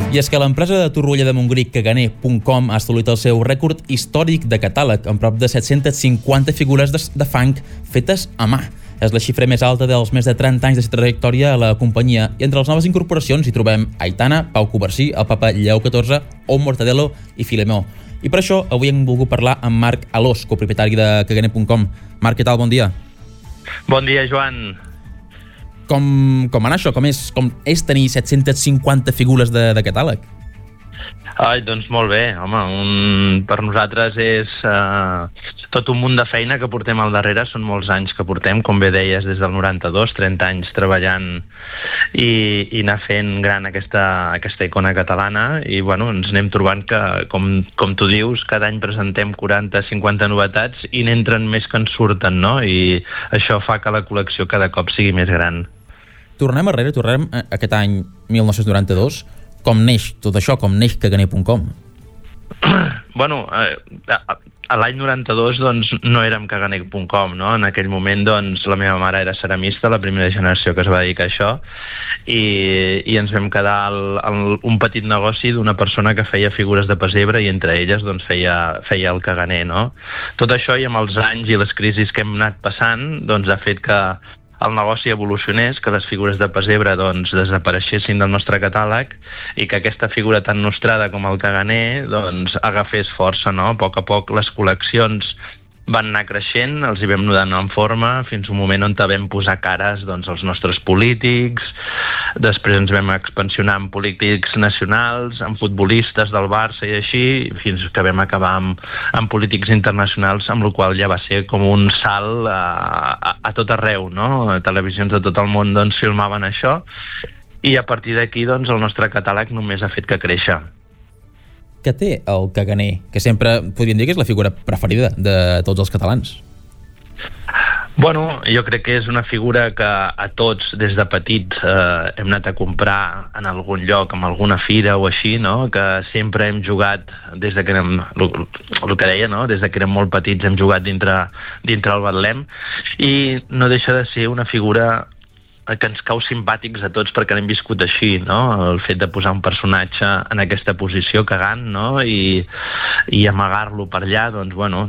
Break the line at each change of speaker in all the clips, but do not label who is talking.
I és que l'empresa de Torroella de Montgrí, Caganer.com, ha assolit el seu rècord històric de catàleg, amb prop de 750 figures de fang fetes a mà. És la xifra més alta dels més de 30 anys de trajectòria a la companyia. I entre les noves incorporacions hi trobem Aitana, Pau Covarsí, el papa Lleó XIV, Om Mortadelo i Filemó. I per això avui hem volgut parlar amb Marc Alós, copropietari de Caganer.com. Marc, què tal? Bon dia.
Bon dia, Joan.
Com va anar això? Com és tenir 750 figures de catàleg?
Ai, doncs molt bé, home, per nosaltres és tot un munt de feina que portem al darrere, són molts anys que portem, com bé deies, des del 92, 30 anys treballant i anar fent gran aquesta icona catalana, i bueno, ens anem trobant que, com tu dius, cada any presentem 40-50 novetats i n'entren més que en surten, no? I això fa que la col·lecció cada cop sigui més gran.
Tornem aquest any 1992. Com neix tot això? Com neix Caganer.com?
Bueno, a l'any 92 doncs, no érem Caganer.com, no? En aquell moment doncs, la meva mare era ceramista, la primera generació que es va dedicar a això, i ens vam quedar un petit negoci d'una persona que feia figures de pessebre i entre elles doncs, feia el caganer, no? Tot això i amb els anys i les crisis que hem anat passant doncs, ha fet que el negoci evolucionés, que les figures de pessebre doncs, desapareixessin del nostre catàleg i que aquesta figura tan nostrada com el caganer doncs, agafés força, no? A poc les col·leccions van anar creixent, els hi vam donant en forma fins un moment on vam posar cares doncs, als nostres polítics, després ens vam expansionar en polítics nacionals, en futbolistes del Barça i així, fins que vam acabar amb polítics internacionals, amb la qual ja va ser com un salt a tot arreu, no? Televisions de tot el món doncs, filmaven això, i a partir d'aquí doncs, el nostre catàleg només ha fet que créixer.
Què té el caganer? Que sempre podríem dir que és la figura preferida de tots els catalans.
Bueno, jo crec que és una figura que a tots, des de petits, hem anat a comprar en algun lloc, en alguna fira o així, no? Que sempre hem jugat, des de que érem, el que deia, no? Des de que érem molt petits hem jugat dintre el Betlem, i no deixa de ser una figura que ens cau simpàtics a tots perquè l'hem viscut així, no? El fet de posar un personatge en aquesta posició cagant, no? I amagar-lo per allà, doncs, bueno,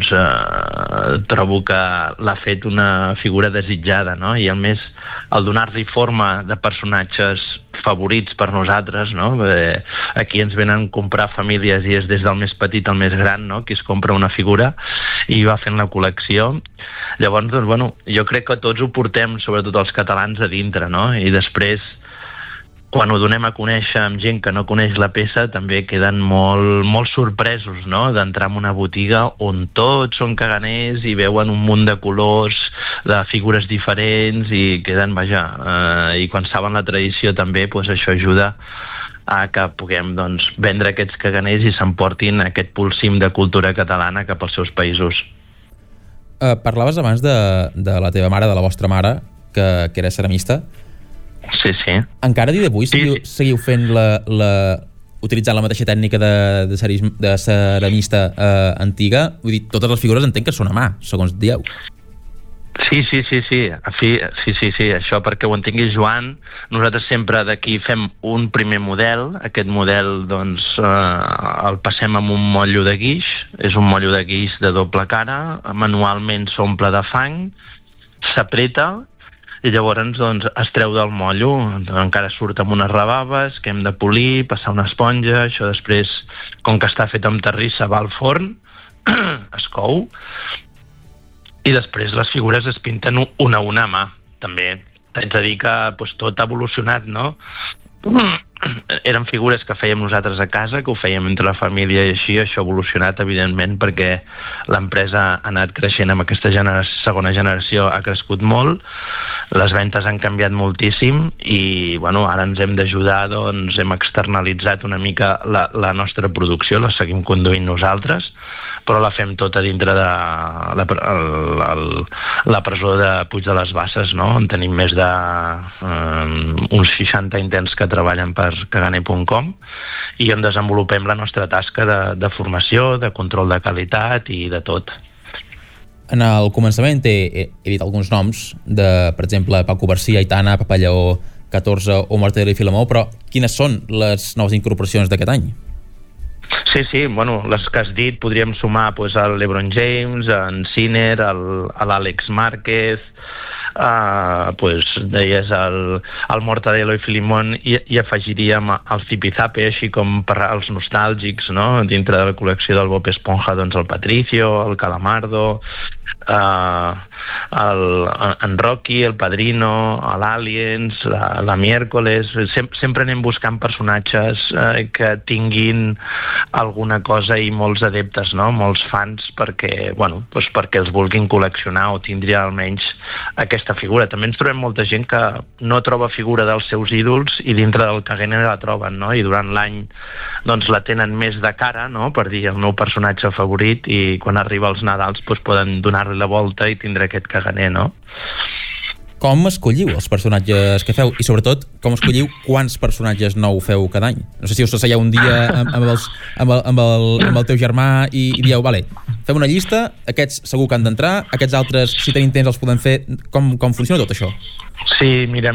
trobo que l'ha fet una figura desitjada, no? I a més, el donar-li forma de personatges favorits per nosaltres, no? Aquí ens venen a comprar famílies i és des del més petit al més gran, no? Qui es compra una figura i va fent la col·lecció. Llavors, doncs, bueno, jo crec que tots ho portem, sobretot els catalans, a dintre, no? I després, quan ho donem a conèixer amb gent que no coneix la peça, també queden molt sorpresos, no? D'entrar en una botiga on tots són caganers i veuen un munt de colors, de figures diferents i queden, vaja, i quan saben la tradició també, doncs això ajuda a que puguem doncs, vendre aquests caganers i s'emportin aquest pulsim de cultura catalana cap als seus països.
Parlaves abans de la teva mare, de la vostra mare, que era ceramista.
Sí.
Encara a dia d'avui seguiu fent utilitzant la mateixa tècnica de ceramista antiga? Vull dir, totes les figures entenc que són a mà, segons dieu.
Sí. Això perquè ho entengui Joan, nosaltres sempre d'aquí fem un primer model, aquest model doncs el passem amb un motllo de guix, és un motllo de guix de doble cara, manualment s'omple de fang, s'apreta i llavors doncs, es treu del motllo, encara surt amb unes rebaves que hem de polir, passar una esponja, això després, com que està fet amb terrissa, va al forn, es cou, i després les figures es pinten una a una mà. També t'haig de dir que doncs, tot ha evolucionat, no? Eren figures que fèiem nosaltres a casa, que ho fèiem entre la família i així, això ha evolucionat, evidentment, perquè l'empresa ha anat creixent amb aquesta segona generació, ha crescut molt, les ventes han canviat moltíssim i bueno, ara ens hem d'ajudar, doncs hem externalitzat una mica la nostra producció, la seguim conduint nosaltres, però la fem tota dintre de la presó de Puig de les Basses, no? On tenim més de uns 60 interns que treballen per Caganer.com i on desenvolupem la nostra tasca de formació, de control de qualitat i de tot.
En el començament he dit alguns noms de, per exemple, Pau Covarsí, Aitana, Papa Lleó, 14 o Mortadelo i Filemó, però quines són les noves incorporacions d'aquest any?
Sí, bueno, les que has dit podríem sumar pues, el LeBron James, en Sinner, l'Àlex Márquez, pues, deies el Mortadelo i Filemón, i afegiríem el Zipizape, així com per als nostàlgics, no? Dintre de la col·lecció del Bob Esponja, doncs el Patricio, el Calamardo, en Rocky, el Padrino, l'Aliens, la Miércoles. Sempre anem buscant personatges que tinguin alguna cosa i molts adeptes, no? Molts fans perquè els vulguin col·leccionar o tindria almenys aquesta figura. També ens trobem molta gent que no troba figura dels seus ídols i dintre del Kagene la troben, no? I durant l'any doncs la tenen més de cara, no? Per dir el meu personatge favorit, i quan arriba els Nadals doncs poden donar-li la volta i tindre aquest Kagene, no?
Com escolliu els personatges que feu? I sobretot, com escolliu quants personatges nou feu cada any? No sé si us asseieu un dia amb el teu germà i dieu, vale, fem una llista, aquests segur que han d'entrar, aquests altres, si tenim temps, els podem fer. Com funciona tot això?
Sí, mira,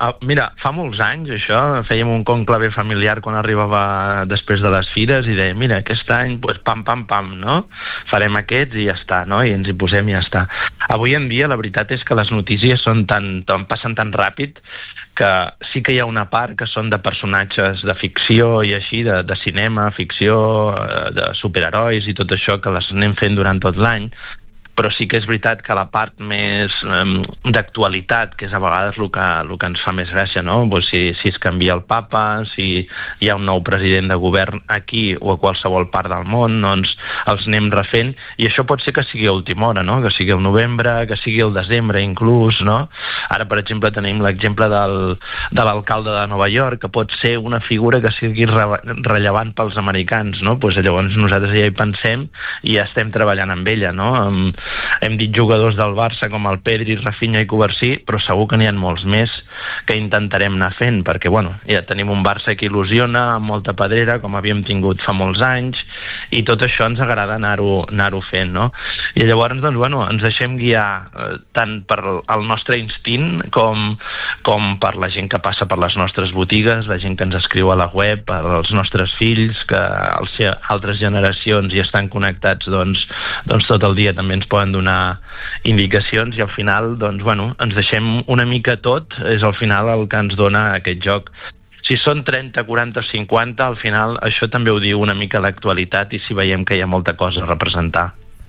fa molts anys això, fèiem un conclave familiar quan arribava després de les fires i dèiem, mira, aquest any, pues, pam, no? Farem aquests i ja està, no? I ens hi posem i ja està. Avui en dia la veritat és que les notícies passen tan ràpid que sí que hi ha una part que són de personatges de ficció i així, de cinema, ficció, de superherois i tot això que les anem fent durant tot l'any, però sí que és veritat que la part més d'actualitat, que és a vegades el que ens fa més gràcia, no? Pues si es canvia el papa, si hi ha un nou president de govern aquí o a qualsevol part del món, doncs els anem refent, i això pot ser que sigui a última hora, no? Que sigui el novembre, que sigui el desembre inclús, no? Ara, per exemple, tenim l'exemple de l'alcalde de Nova York, que pot ser una figura que sigui rellevant pels americans, no? Pues llavors nosaltres ja hi pensem i ja estem treballant amb ella, no? Hem dit jugadors del Barça com el Pedri, Rafinha i Covarsí, però segur que n'hi ha molts més que intentarem anar fent, perquè ja tenim un Barça que il·lusiona, amb molta pedrera, com havíem tingut fa molts anys, i tot això ens agrada anar-ho fent, no? I llavors, ens deixem guiar tant per el nostre instint com per la gent que passa per les nostres botigues, la gent que ens escriu a la web, per als nostres fills, que altres generacions hi estan connectats, doncs tot el dia també ens poden donar indicacions, i al final ens deixem una mica tot, és al final el que ens dona aquest joc. Si són 30, 40 o 50, al final això també ho diu una mica l'actualitat, i si veiem que hi ha molta cosa a representar.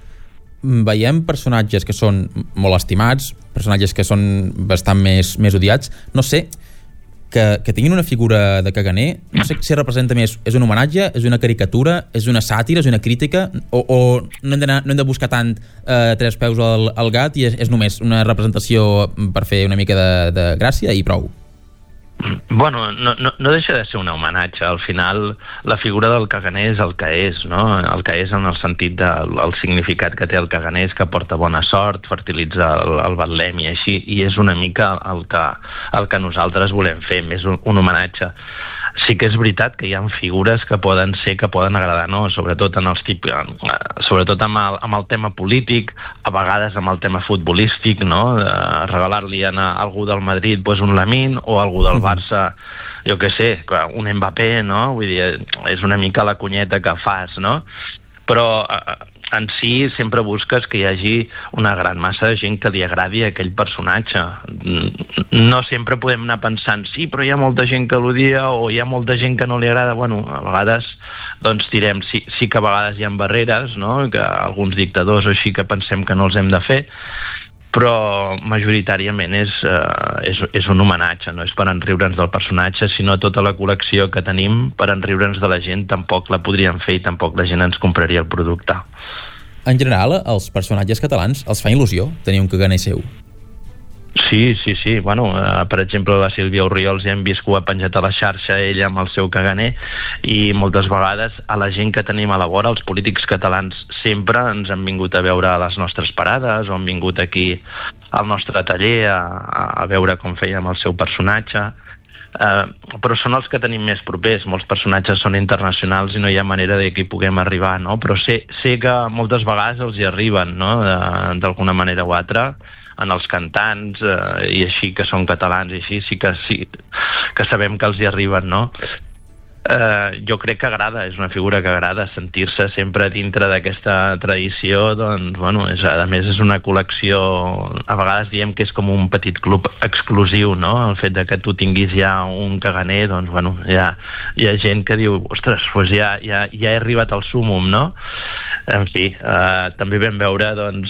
Veiem personatges que són molt estimats, personatges que són bastant més odiats. No sé, que tinguin una figura de Kagane, no sé si representa més, és un homenatge, és una caricatura, és una sàtira, és una crítica, o no hem de buscar tant tres peus al gat i és només una representació per fer una mica de gràcia i prou?
No deixa de ser un homenatge. Al final, la figura del Kagane és el que és, no? El que és en el sentit del significat que té el Kagane, és que porta bona sort, fertilitza el Betlem i així, i és una mica el que nosaltres volem fer, més un homenatge. Sí que és veritat que hi ha figures que poden agradar, no? Sobretot amb el tema polític, a vegades amb el tema futbolístic, no? Regalar-li a algú del Madrid un Lamine, o algú del Barça, jo què sé, un Mbappé, no? Vull dir, és una mica la cunyeta que fas, no? Però en si sempre busques que hi hagi una gran massa de gent que li agradi aquell personatge. No sempre podem anar pensant, sí, però hi ha molta gent que l'odia o hi ha molta gent que no li agrada. A vegades tirem, sí que a vegades hi ha barreres, no? Que alguns dictadors o així que pensem que no els hem de fer, però majoritàriament és un homenatge, no és per enriure'ns del personatge, sinó tota la col·lecció que tenim, per enriure'ns de la gent tampoc la podríem fer i tampoc la gent ens compraria el producte.
En general, els personatges catalans els fa il·lusió tenir un Kagane seu?
Sí. Per exemple, la Sílvia Orriols ja hem vist que ho ha penjat a la xarxa, ella amb el seu Kagane, i moltes vegades a la gent que tenim a la vora, els polítics catalans, sempre ens han vingut a veure a les nostres parades o han vingut aquí al nostre taller a veure com fèiem el seu personatge. Però són els que tenim més propers. Molts personatges són internacionals i no hi ha manera de que hi puguem arribar, no? Però sé que moltes vegades els hi arriben, no? D'alguna manera o altra, en els cantants i així que són catalans i així sí que sabem que els hi arriben, no? Jo crec que agrada, és una figura que agrada sentir-se sempre dintre d'aquesta tradició, doncs, bueno, a més és una col·lecció, a vegades diem que és com un petit club exclusiu, no? El fet de que tu tinguis ja un caganer, doncs, bueno, hi ha gent que diu, ostres, doncs ja he arribat al súmum, no? En fi, també vam veure, doncs,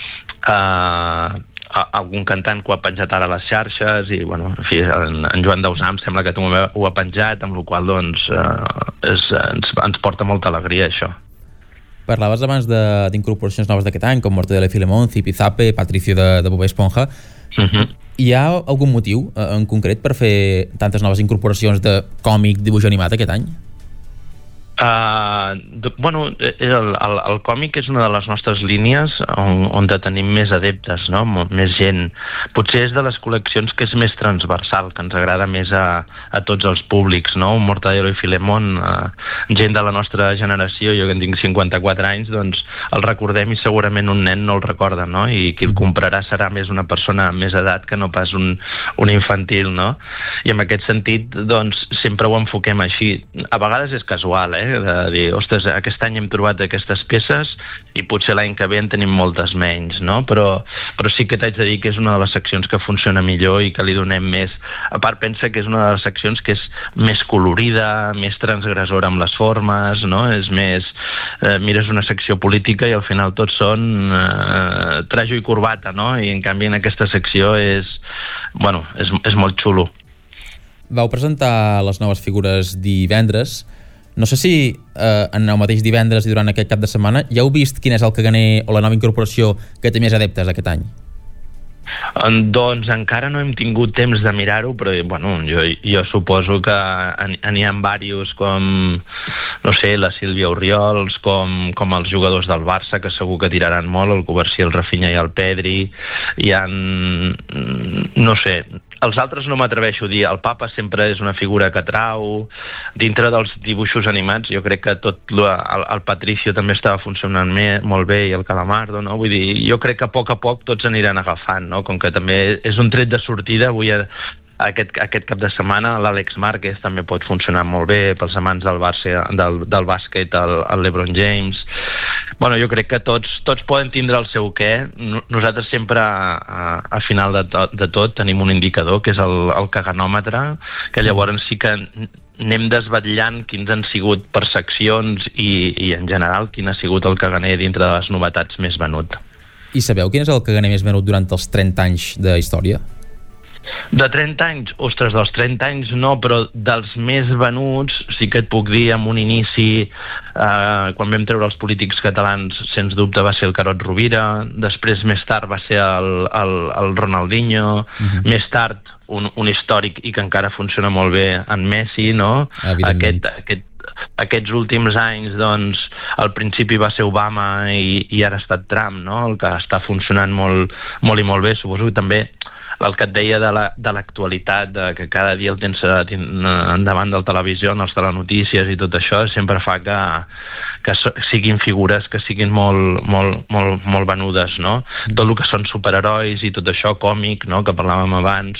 algun cantant que ho ha penjat ara a les xarxes i, bueno, en fi, en Joan Dausà em sembla que també ho ha penjat, amb la qual doncs ens porta molta alegria això.
Parlaves abans d'incorporacions noves d'aquest any, com Mortadelo y Filemón, Zipizape, Patricio de Bob Esponja. Hi ha algun motiu en concret per fer tantes noves incorporacions de còmic, dibuix animat aquest any?
Bueno, el còmic és una de les nostres línies on tenim més adeptes, no? Més gent. Potser és de les col·leccions que és més transversal, que ens agrada més a tots els públics, no? Mortadelo y Filemón, gent de la nostra generació, jo que en tinc 54 anys, doncs el recordem i segurament un nen no el recorda, no? I qui el comprarà serà més una persona amb més edat que no pas un infantil, no? I en aquest sentit, doncs, sempre ho enfoquem així. A vegades és casual, de dir, ostres, aquest any hem trobat aquestes peces i potser l'any que ve en tenim moltes menys, no? Però sí que t'haig de dir que és una de les seccions que funciona millor i que li donem més. A part, pensa que és una de les seccions que és més colorida, més transgressora amb les formes, no? És més... mires una secció política i al final tots són trajo i corbata, no? I en canvi en aquesta secció és molt xulo.
Vau presentar les noves figures divendres. No sé si en el mateix divendres i durant aquest cap de setmana ja heu vist quin és el caganer o la nova incorporació que té més adeptes aquest any?
Doncs encara no hem tingut temps de mirar-ho, però bueno, jo suposo que n'hi ha diversos com, no sé, la Sílvia Oriols, com els jugadors del Barça, que segur que tiraran molt, el Covarsí, el Rafinha i el Pedri. Hi ha, no sé, els altres no m'atreveixo a dir. El Papa sempre és una figura que atrau. Dintre dels dibuixos animats, jo crec que el Patricio també estava funcionant molt bé i el Calamardo, no? Vull dir, jo crec que a poc tots aniran agafant, no? Com que també és un tret de sortida. Avui aquest cap de setmana l'Àlex Márquez també pot funcionar molt bé pels amants del Barça, del bàsquet, el LeBron James. Bueno, jo crec que tots poden tindre el seu què. Nosaltres sempre a final de tot tenim un indicador que és el caganòmetre, que llavors sí que anem desvetllant quins han sigut per seccions i en general quin ha sigut el caganer dintre de les novetats més venut.
I sabeu quin és el caganer més venut durant els 30 anys de història?
De 30 anys? Ostres, dels 30 anys no, però dels més venuts sí que et puc dir amb un inici, quan vam treure els polítics catalans, sens dubte va ser el Carod Rovira, després més tard va ser el Ronaldinho, més tard un històric i que encara funciona molt bé en Messi, no? Aquests últims anys, doncs, al principi va ser Obama i ara ha estat Trump, no? El que està funcionant molt i molt bé. Suposo que també el que et deia de l'actualitat, que cada dia el tens davant de la televisió, en les telenotícies i tot això, sempre fa que siguin figures que siguin molt venudes, no? Tot el que són superherois i tot això, còmic, no?, que parlàvem abans,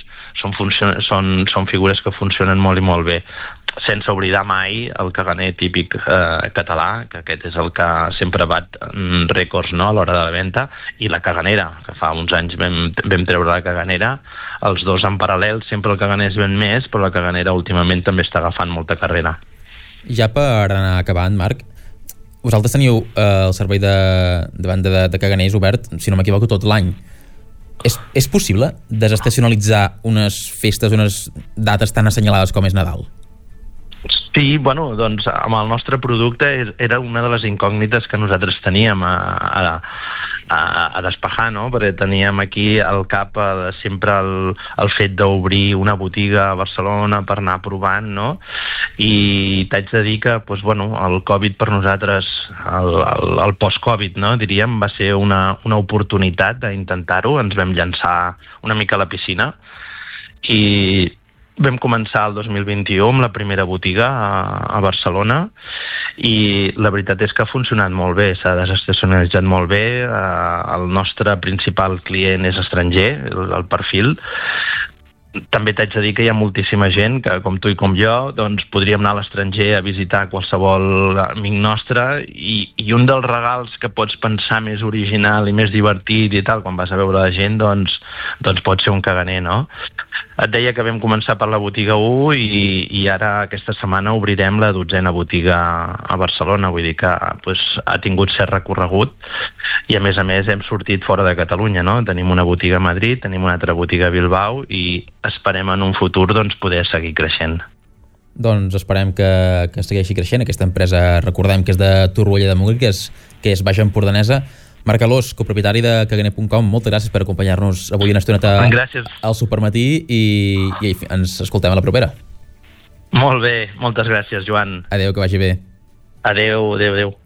són figures que funcionen molt i molt bé. Sense oblidar mai el caganer típic català, que aquest és el que sempre bat rècords, no?, a l'hora de la venda, i la caganera, que fa uns anys vam treure la caganera, els dos en paral·lel. Sempre el caganer es ven més, però la caganera últimament també està agafant molta carrera.
Ja per anar acabant, Marc, vosaltres teniu el servei de venda de caganers obert, si no m'equivoco, tot l'any. És possible desestacionalitzar unes festes, unes dates tan assenyalades com és Nadal?
Sí, bueno, doncs amb el nostre producte era una de les incògnites que nosaltres teníem a despejar, no? Perquè teníem aquí al cap sempre el fet d'obrir una botiga a Barcelona per anar provant, no? I t'haig de dir que, doncs, bueno, el Covid per nosaltres, el post-Covid, no?, diríem, va ser una oportunitat d'intentar-ho. Ens vam llançar una mica a la piscina i Vam començar el 2021 amb la primera botiga a Barcelona i la veritat és que ha funcionat molt bé, s'ha desestacionalitzat molt bé, el nostre principal client és estranger, el perfil. També t'haig de dir que hi ha moltíssima gent que, com tu i com jo, doncs podríem anar a l'estranger a visitar qualsevol amic nostre i un dels regals que pots pensar més original i més divertit i tal, quan vas a veure la gent, doncs pot ser un caganer, no? Et deia que vam començar per la botiga 1 i ara aquesta setmana obrirem la 12a botiga a Barcelona, vull dir que ha tingut cert recorregut i a més hem sortit fora de Catalunya, no? Tenim una botiga a Madrid, tenim una altra botiga a Bilbao i esperem en un futur poder seguir creixent.
Doncs esperem que segueixi creixent. Aquesta empresa, recordem que és de Torroella de Montgrí, que és Baix Empordanesa. Marc Alòs, copropietari de Caganer.com, moltes gràcies per acompanyar-nos avui una estoneta al Supermatí i ens escoltem a la propera.
Molt bé, moltes gràcies, Joan.
Adéu, que vagi bé.
Adéu.